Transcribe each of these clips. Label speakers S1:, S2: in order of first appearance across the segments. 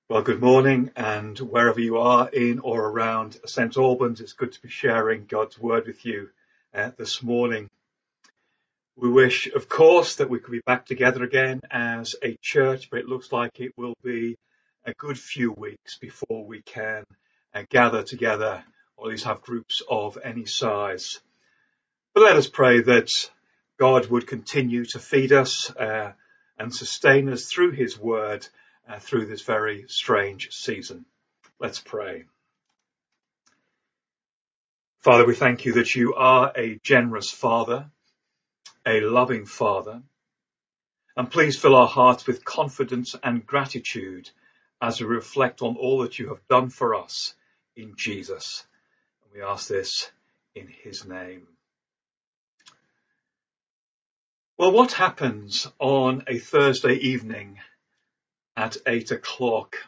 S1: Well, good morning, and wherever you are in or around St Albans, it's good to be sharing God's word with you this morning. We wish, of course, that we could be back together again as a church, but it looks like it will be a good few weeks before we can gather together, or at least have groups of any size. But let us pray that God would continue to feed us and sustain us through his word through this very strange season. Let's pray. Father, we thank you that you are a generous Father, a loving Father, and please fill our hearts with confidence and gratitude as we reflect on all that you have done for us in Jesus. And we ask this in his name. Well, what happens on a Thursday evening at 8 o'clock?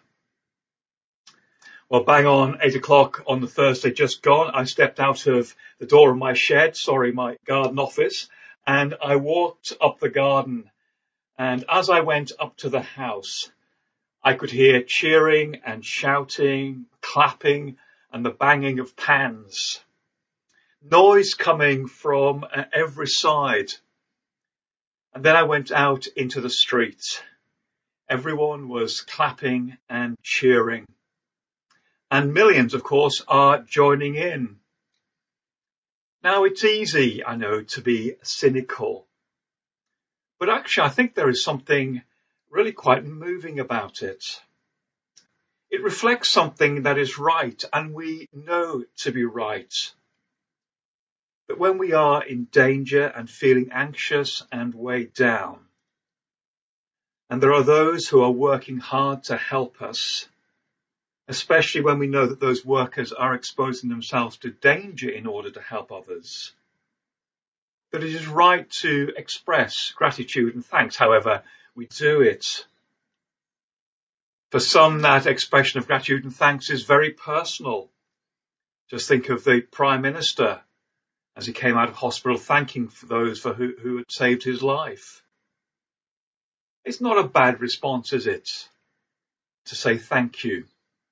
S1: Well, bang on 8 o'clock on the Thursday just gone, I stepped out of the door of my shed, my garden office, and I walked up the garden. And as I went up to the house, I could hear cheering and shouting, clapping, and the banging of pans. Noise coming from every side. And then I went out into the street. Everyone was clapping and cheering. And millions, of course, are joining in. Now, it's easy, I know, to be cynical. But actually, I think there is something really quite moving about it. It reflects something that is right, and we know to be right. That when we are in danger and feeling anxious and weighed down, and there are those who are working hard to help us, especially when we know that those workers are exposing themselves to danger in order to help others, that it is right to express gratitude and thanks, however we do it. For some, that expression of gratitude and thanks is very personal. Just think of the Prime Minister as he came out of hospital thanking those who had saved his life. It's not a bad response, is it, to say thank you?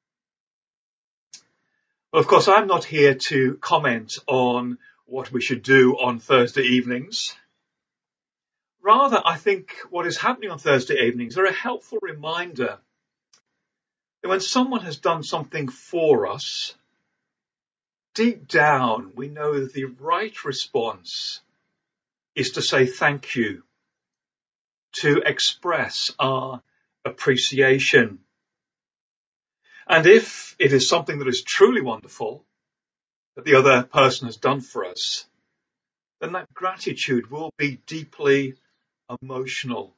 S1: Well, of course, I'm not here to comment on what we should do on Thursday evenings. Rather, I think what is happening on Thursday evenings are a helpful reminder that when someone has done something for us, deep down we know that the right response is to say thank you, to express our appreciation. And if it is something that is truly wonderful that the other person has done for us, then that gratitude will be deeply emotional.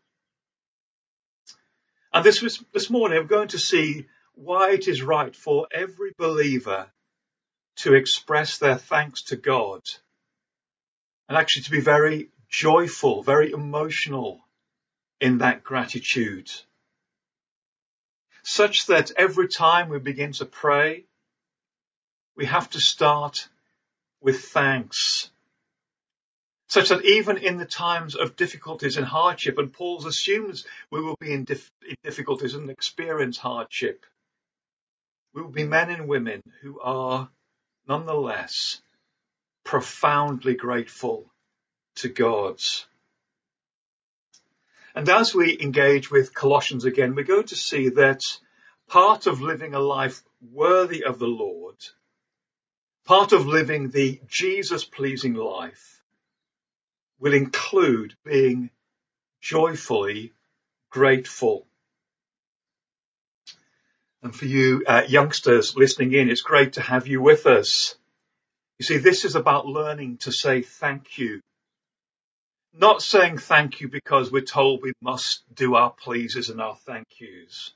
S1: And this morning I'm going to see why it is right for every believer to express their thanks to God and actually to be very joyful, very emotional in that gratitude. Such that every time we begin to pray, we have to start with thanks. Such that even in the times of difficulties and hardship, and Paul assumes we will be in difficulties and experience hardship, we will be men and women who are nonetheless profoundly grateful to God. And as we engage with Colossians again, we're going to see that part of living a life worthy of the Lord, part of living the Jesus-pleasing life, will include being joyfully grateful. And for you youngsters listening in, it's great to have you with us. You see, this is about learning to say thank you. Not saying thank you because we're told we must do our pleases and our thank yous.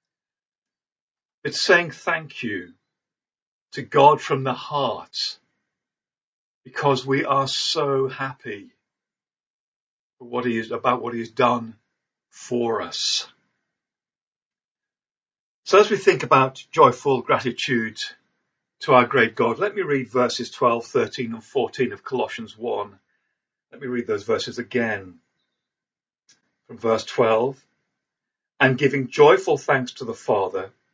S1: It's saying thank you to God from the heart because we are so happy for what he has done for us. So as we think about joyful gratitude to our great God, let me read verses 12, 13 and 14 of Colossians 1. Let me read those verses again. From verse 12, and giving joyful thanks to the Father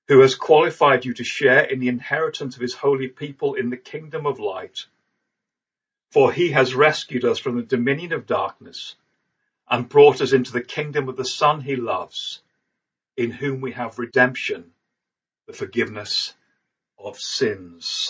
S1: who has qualified you to share in the inheritance of his holy people in the kingdom of light. For he has rescued us from the dominion of darkness and brought us into the kingdom of the Son he loves, in whom we have redemption, the forgiveness of sins.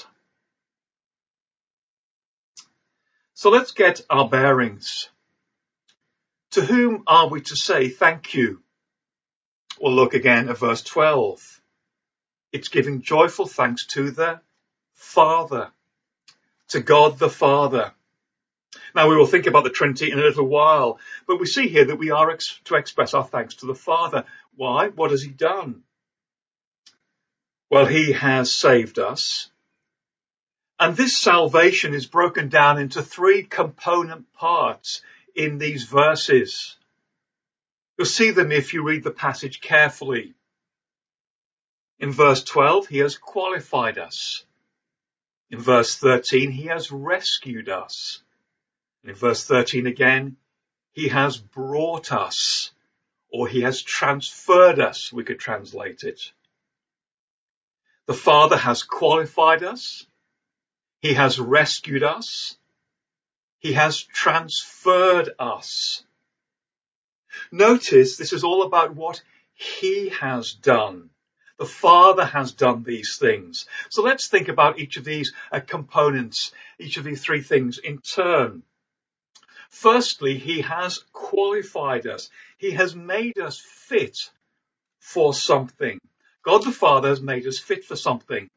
S1: So let's get our bearings. To whom are we to say thank you? We'll look again at verse 12. It's giving joyful thanks to the Father, to God the Father. Now we will think about the Trinity in a little while, but we see here that we are to express our thanks to the Father. Why? What has he done? Well, he has saved us. And this salvation is broken down into three component parts in these verses. You'll see them if you read the passage carefully. In verse 12, he has qualified us. In verse 13, he has rescued us. And in verse 13 again, he has brought us, or he has transferred us, we could translate it. The Father has qualified us. He has rescued us. He has transferred us. Notice this is all about what he has done. The Father has done these things. So let's think about each of these components, each of these three things in turn. Firstly, he has qualified us. He has made us fit for something. God the Father has made us fit for something.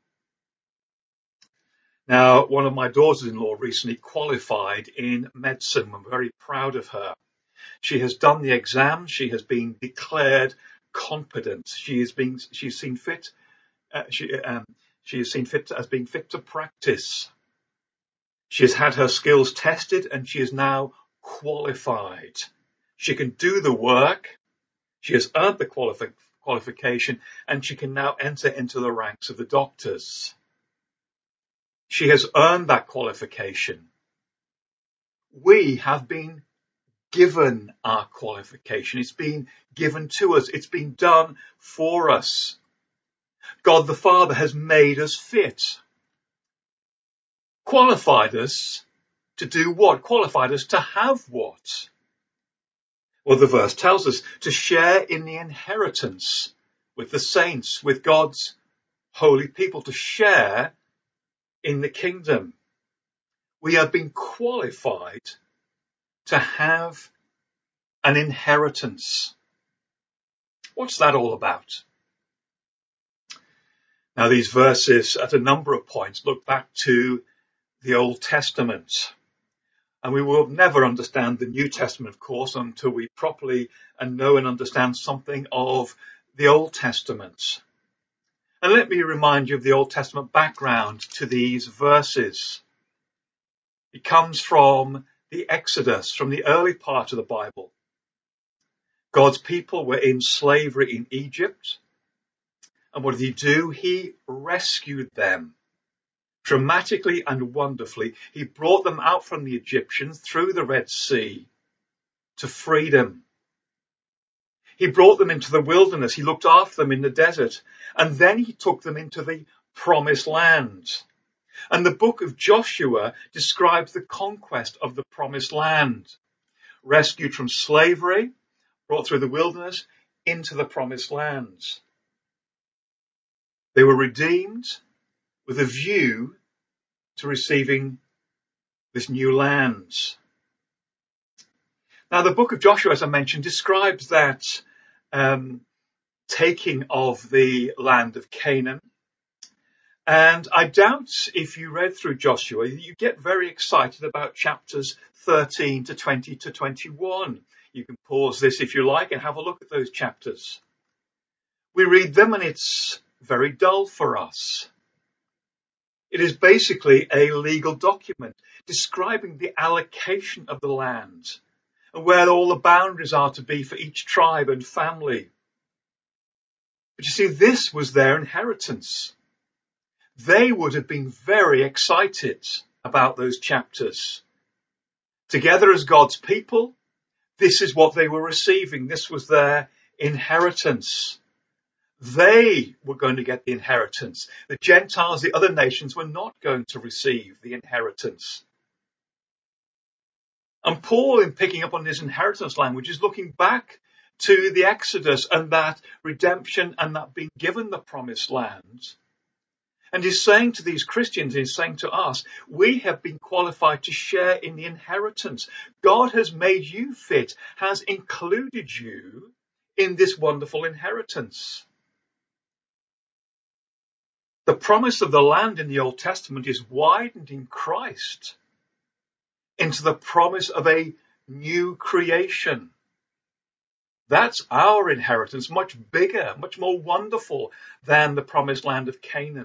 S1: Now, one of my daughters-in-law recently qualified in medicine. I'm very proud of her. She has done the exam. She has been declared competent. She is seen fit. She is seen fit as being fit to practice. She has had her skills tested and she is now qualified. She can do the work. She has earned the qualification and she can now enter into the ranks of the doctors. She has earned that qualification. We have been given our qualification. It's been given to us. It's been done for us. God the Father has made us fit. Qualified us to do what? Qualified us to have what? Well, the verse tells us to share in the inheritance with the saints, with God's holy people, to share in the kingdom. We have been qualified to have an inheritance. What's that all about? Now, these verses at a number of points look back to the Old Testament. And we will never understand the New Testament, of course, until we properly know and understand something of the Old Testament. And let me remind you of the Old Testament background to these verses. It comes from the Exodus, from the early part of the Bible. God's people were in slavery in Egypt. And what did he do? He rescued them. Dramatically and wonderfully, he brought them out from the Egyptians through the Red Sea to freedom. He brought them into the wilderness. He looked after them in the desert. And then he took them into the promised land. And the book of Joshua describes the conquest of the promised land. Rescued from slavery, brought through the wilderness into the promised land. They were redeemed with a view to receiving this new land. Now, the book of Joshua, as I mentioned, describes that taking of the land of Canaan. And I doubt if you read through Joshua, you get very excited about chapters 13 to 20 to 21. You can pause this if you like and have a look at those chapters. We read them and it's very dull for us. It is basically a legal document describing the allocation of the land and where all the boundaries are to be for each tribe and family. But you see, this was their inheritance. They would have been very excited about those chapters. Together as God's people, this is what they were receiving. This was their inheritance. They were going to get the inheritance. The Gentiles, the other nations, were not going to receive the inheritance. And Paul, in picking up on this inheritance language, is looking back to the Exodus and that redemption and that being given the promised land. And he's saying to these Christians, he's saying to us, we have been qualified to share in the inheritance. God has made you fit, has included you in this wonderful inheritance. The promise of the land in the Old Testament is widened in Christ into the promise of a new creation. That's our inheritance, much bigger, much more wonderful than the promised land of Canaan.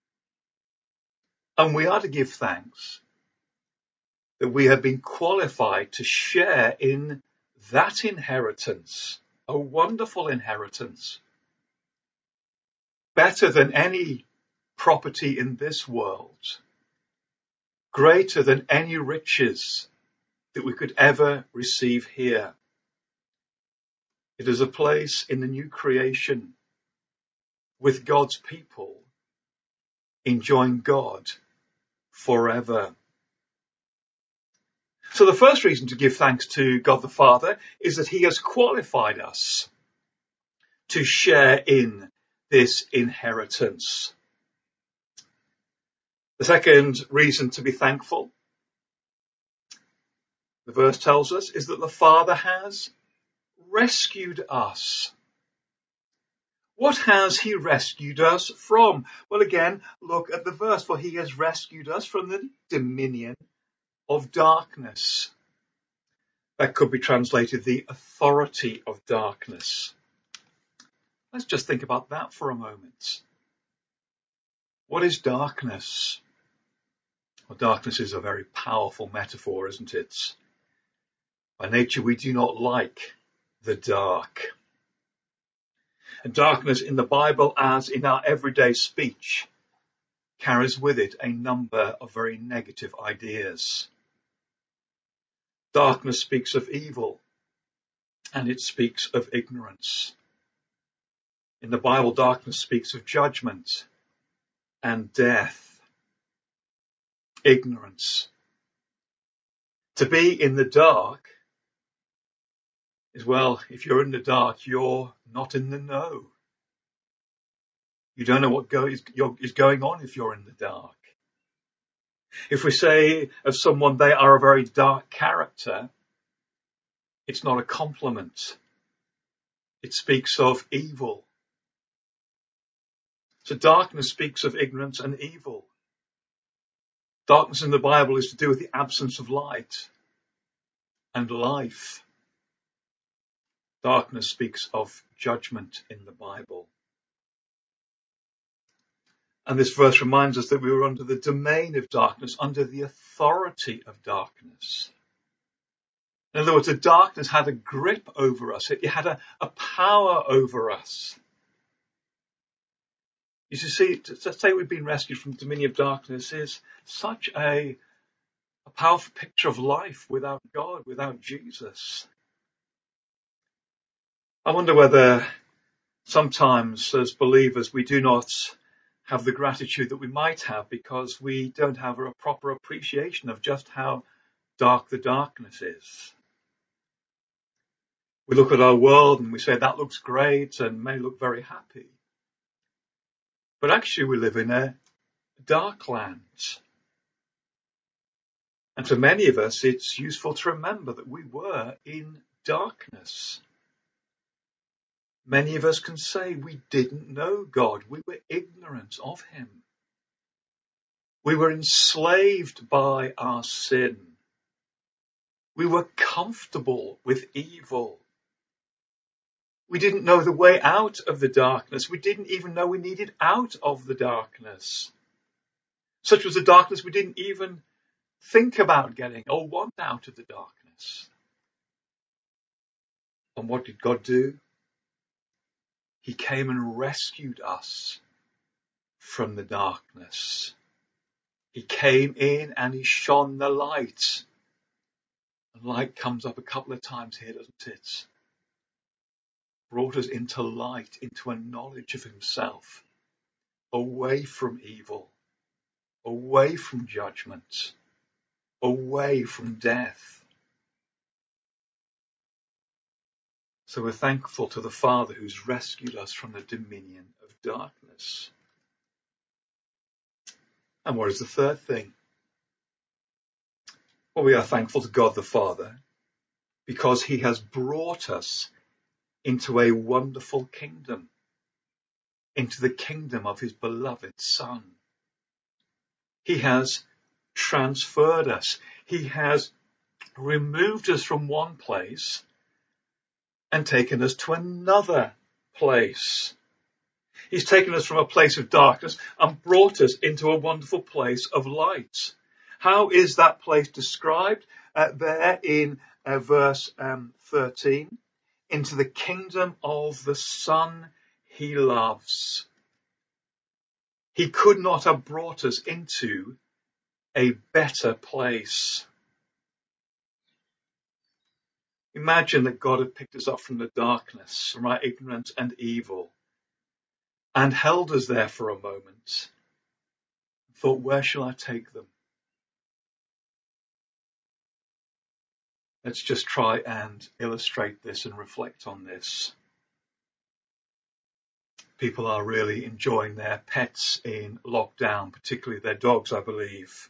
S1: And we are to give thanks that we have been qualified to share in that inheritance, a wonderful inheritance, better than any property in this world, greater than any riches that we could ever receive here. It is a place in the new creation with God's people, enjoying God forever. So the first reason to give thanks to God the Father is that he has qualified us to share in this inheritance. The second reason to be thankful, the verse tells us, is that the Father has rescued us. What has he rescued us from? Well, again, look at the verse. For he has rescued us from the dominion of darkness. That could be translated the authority of darkness. Let's just think about that for a moment. What is darkness? Well, darkness is a very powerful metaphor, isn't it? By nature, we do not like the dark. And darkness in the Bible, as in our everyday speech, carries with it a number of very negative ideas. Darkness speaks of evil, and it speaks of ignorance. In the Bible, darkness speaks of judgment and death, ignorance. To be in the dark is, well, if you're in the dark, you're not in the know. You don't know what is going on if you're in the dark. If we say of someone they are a very dark character, it's not a compliment. It speaks of evil. So darkness speaks of ignorance and evil. Darkness in the Bible is to do with the absence of light and life. Darkness speaks of judgment in the Bible. And this verse reminds us that we were under the domain of darkness, under the authority of darkness. In other words, the darkness had a grip over us. It had a power over us. You see, to say we've been rescued from the dominion of darkness is such a powerful picture of life without God, without Jesus. I wonder whether sometimes as believers we do not have the gratitude that we might have because we don't have a proper appreciation of just how dark the darkness is. We look at our world and we say that looks great and may look very happy. But actually we live in a dark land. And for many of us, it's useful to remember that we were in darkness. Many of us can say we didn't know God. We were ignorant of him. We were enslaved by our sin. We were comfortable with evil. We didn't know the way out of the darkness. We didn't even know we needed out of the darkness. Such was the darkness we didn't even think about getting or want out of the darkness. And what did God do? He came and rescued us from the darkness. He came in and he shone the light. And light comes up a couple of times here, doesn't it? brought us into light, into a knowledge of himself, away from evil, away from judgment, away from death. So we're thankful to the Father who's rescued us from the dominion of darkness. And what is the third thing? Well, we are thankful to God the Father because he has brought us into a wonderful kingdom, into the kingdom of his beloved Son. He has transferred us. He has removed us from one place and taken us to another place. He's taken us from a place of darkness and brought us into a wonderful place of light. How is that place described? There in verse 13. Into the kingdom of the Son he loves. He could not have brought us into a better place. Imagine that God had picked us up from the darkness, from our ignorance and evil, and held us there for a moment. Thought, where shall I take them? Let's just try and illustrate this and reflect on this. People are really enjoying their pets in lockdown, particularly their dogs, I believe.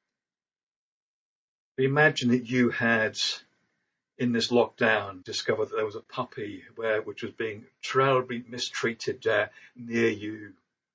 S1: But imagine that you had, in this lockdown, discovered that there was a puppy which was being terribly mistreated near you.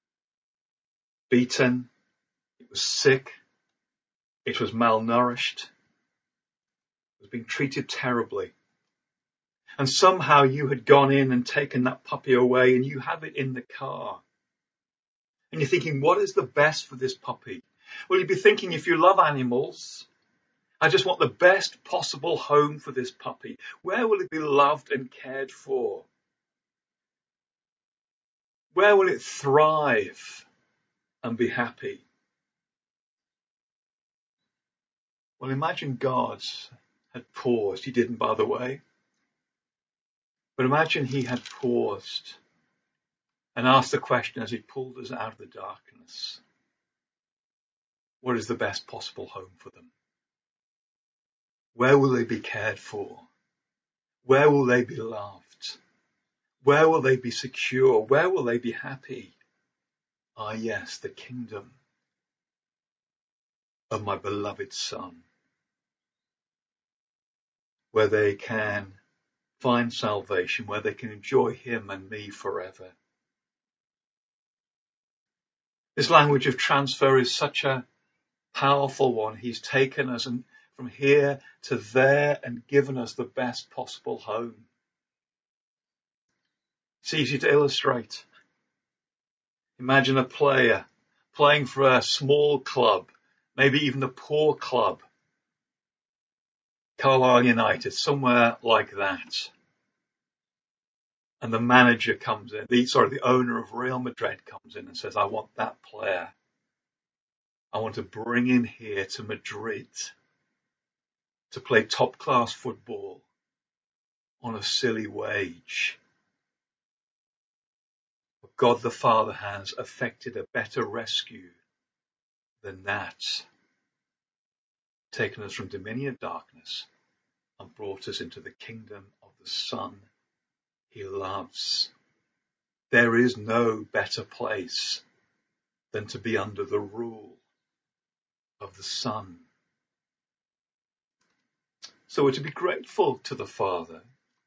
S1: Beaten, it was sick, it was malnourished, it was being treated terribly. And somehow you had gone in and taken that puppy away and you have it in the car. And you're thinking, what is the best for this puppy? Well, you'd be thinking, if you love animals, I just want the best possible home for this puppy. Where will it be loved and cared for? Where will it thrive and be happy? Well, imagine God had paused. He didn't, by the way. But imagine he had paused and asked the question as he pulled us out of the darkness. What is the best possible home for them? Where will they be cared for? Where will they be loved? Where will they be secure? Where will they be happy? Ah, yes, the kingdom of my beloved Son, where they can find salvation, where they can enjoy him and me forever. This language of transfer is such a powerful one. He's taken us from here to there and given us the best possible home. It's easy to illustrate. Imagine a player playing for a small club, maybe even a poor club, Carlisle United, somewhere like that. And the manager comes in, the owner of Real Madrid comes in and says, I want that player. I want to bring him here to Madrid to play top class football on a silly wage. But God the Father has effected a better rescue than that. Taken us from dominion of darkness and brought us into the kingdom of the Son he loves. There is no better place than to be under the rule of the Son. So we're to be grateful to the Father,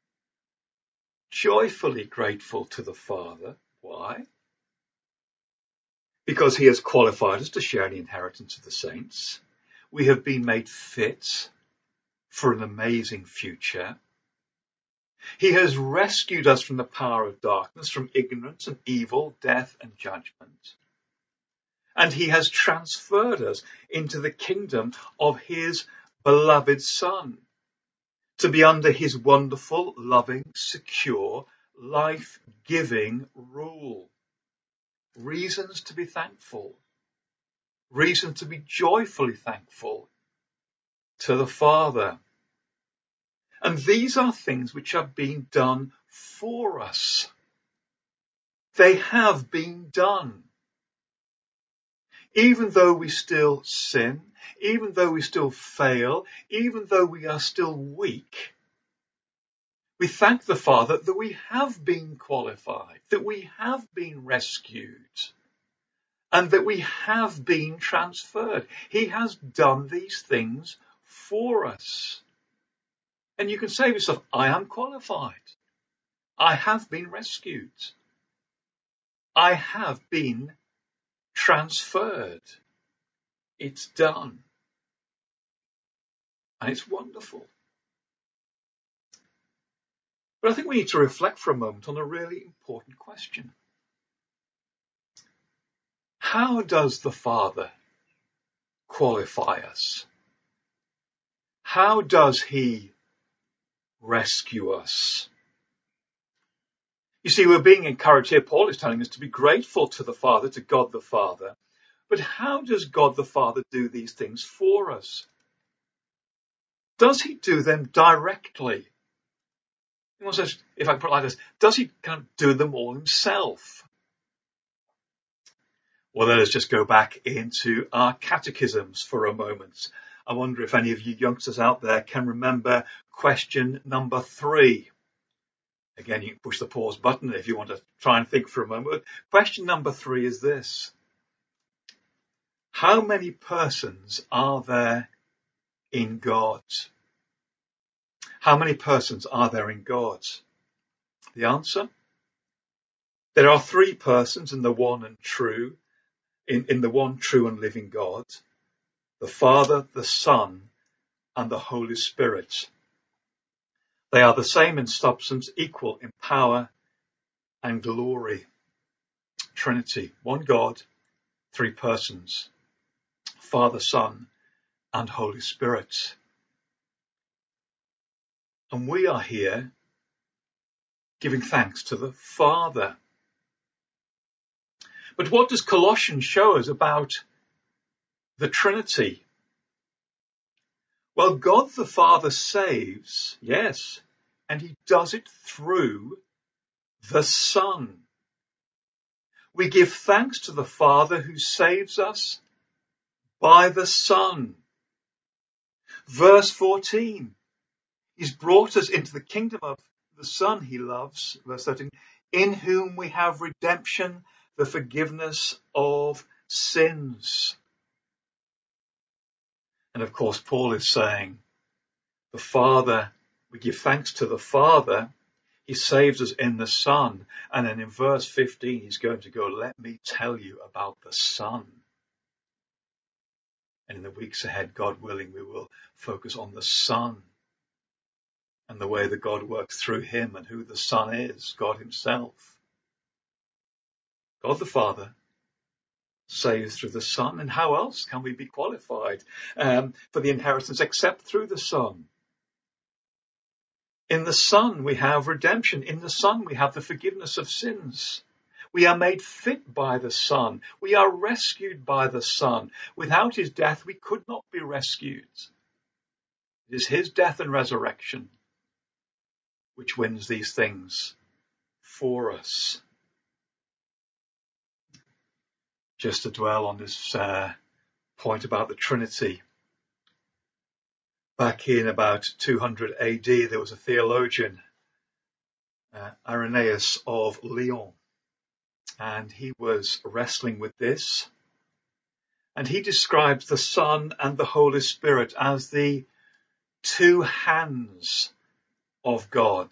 S1: joyfully grateful to the Father. Why? Because he has qualified us to share in the inheritance of the saints. We have been made fit for an amazing future. He has rescued us from the power of darkness, from ignorance and evil, death and judgment. And he has transferred us into the kingdom of his beloved Son, to be under his wonderful, loving, secure, life-giving rule. Reasons to be thankful. Reason to be joyfully thankful to the Father. And these are things which have been done for us. They have been done. Even though we still sin, even though we still fail, even though we are still weak, we thank the Father that we have been qualified, that we have been rescued, and that we have been transferred. He has done these things for us. And you can say to yourself, I am qualified. I have been rescued. I have been transferred. It's done. And it's wonderful. But I think we need to reflect for a moment on a really important question. How does the Father qualify us? How does he rescue us? You see, we're being encouraged here. Paul is telling us to be grateful to the Father, to God the Father. But how does God the Father do these things for us? Does he do them directly? Anyone says, if I put it like this, does he kind of do them all himself? Well, let us just go back into our catechisms for a moment. I wonder if any of you youngsters out there can remember question number 3. Again, you can push the pause button if you want to try and think for a moment. Question number 3 is this. How many persons are there in God? How many persons are there in God? The answer? There are 3 persons in the one and true, in the one true and living God, the Father, the Son, and the Holy Spirit. They are the same in substance, equal in power and glory. Trinity, one God, 3 persons, Father, Son, and Holy Spirit. And we are here giving thanks to the Father. But what does Colossians show us about the Trinity? Well, God the Father saves, yes, and he does it through the Son. We give thanks to the Father who saves us by the Son. Verse 14, he's brought us into the kingdom of the Son he loves. Verse 13, in whom we have redemption, the forgiveness of sins. And of course, Paul is saying, the Father, we give thanks to the Father. He saves us in the Son. And then in verse 15, he's going to go, let me tell you about the Son. And in the weeks ahead, God willing, we will focus on the Son and the way that God works through him and who the Son is, God himself. God the Father saves through the Son. And how else can we be qualified for the inheritance except through the Son? In the Son, we have redemption. In the Son, we have the forgiveness of sins. We are made fit by the Son. We are rescued by the Son. Without his death, we could not be rescued. It is his death and resurrection which wins these things for us. Just to dwell on this point about the Trinity. Back in about 200 AD, there was a theologian, Irenaeus of Lyon, and he was wrestling with this. And he describes the Son and the Holy Spirit as the 2 hands of God.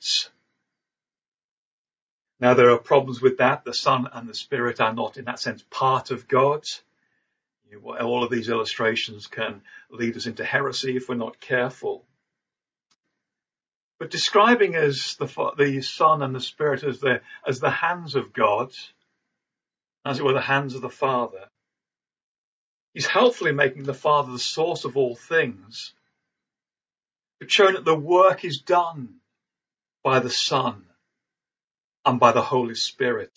S1: Now, there are problems with that. The Son and the Spirit are not, in that sense, part of God. All of these illustrations can lead us into heresy if we're not careful. But describing as the Son and the Spirit as the hands of God, as it were the hands of the Father, he's helpfully making the Father the source of all things, but showing that the work is done by the Son and by the Holy Spirit.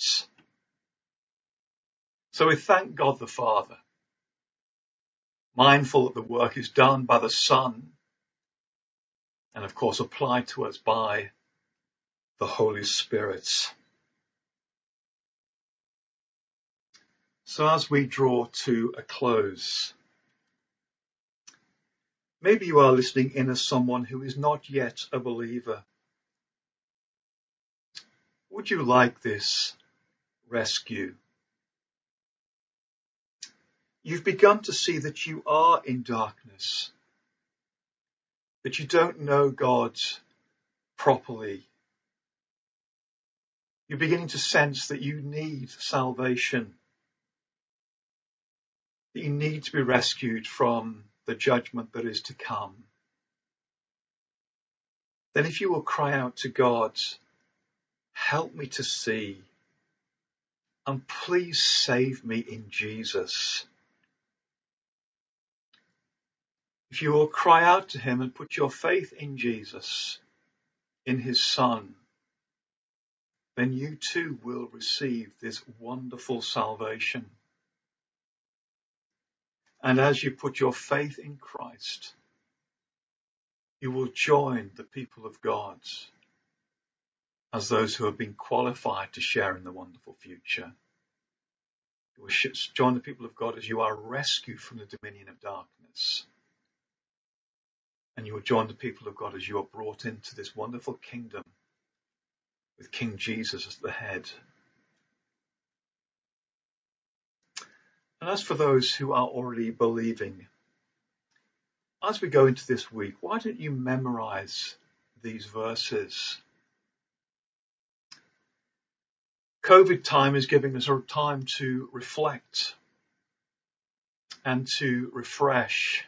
S1: So we thank God the Father, mindful that the work is done by the Son, and of course applied to us by the Holy Spirit. So as we draw to a close, maybe you are listening in as someone who is not yet a believer. Would you like this rescue? You've begun to see that you are in darkness, that you don't know God properly. You're beginning to sense that you need salvation, that you need to be rescued from the judgment that is to come. Then if you will cry out to God, help me to see, and please save me in Jesus. If you will cry out to him and put your faith in Jesus, in his Son, then you too will receive this wonderful salvation. And as you put your faith in Christ, you will join the people of God as those who have been qualified to share in the wonderful future. You will join the people of God as you are rescued from the dominion of darkness. And you will join the people of God as you are brought into this wonderful kingdom with King Jesus as the head. And as for those who are already believing, as we go into this week, why don't you memorize these verses? COVID time is giving us a time to reflect and to refresh.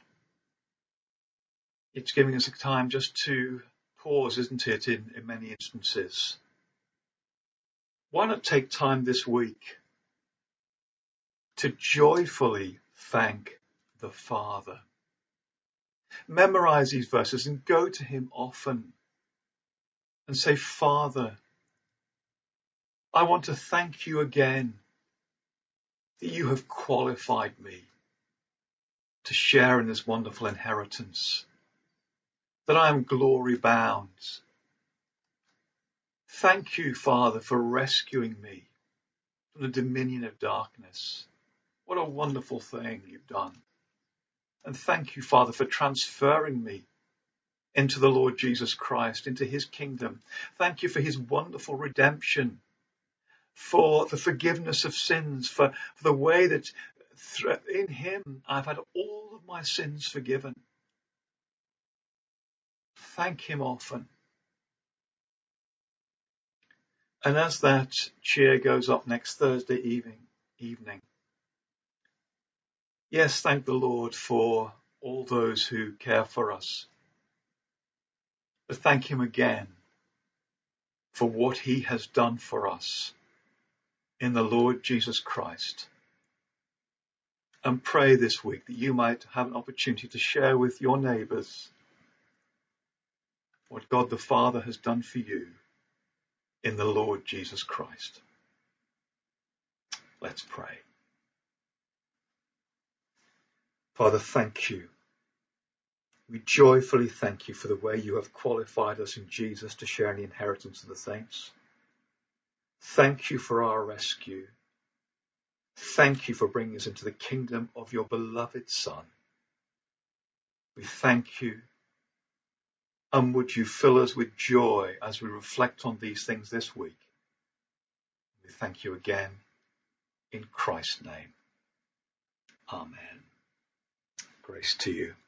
S1: It's giving us a time just to pause, isn't it, in many instances. Why not take time this week to joyfully thank the Father? Memorize these verses and go to him often and say, Father, I want to thank you again that you have qualified me to share in this wonderful inheritance, that I am glory bound. Thank you, Father, for rescuing me from the dominion of darkness. What a wonderful thing you've done. And thank you, Father, for transferring me into the Lord Jesus Christ, into his kingdom. Thank you for his wonderful redemption, for the forgiveness of sins, for the way that in him I've had all of my sins forgiven. Thank him often. And as that cheer goes up next Thursday evening, yes, thank the Lord for all those who care for us. But thank him again for what he has done for us in the Lord Jesus Christ. And pray this week that you might have an opportunity to share with your neighbours what God the Father has done for you in the Lord Jesus Christ. Let's pray. Father, thank you. We joyfully thank you for the way you have qualified us in Jesus to share in the inheritance of the saints. Thank you for our rescue. Thank you for bringing us into the kingdom of your beloved Son. We thank you. And would you fill us with joy as we reflect on these things this week? We thank you again in Christ's name. Amen. Grace to you.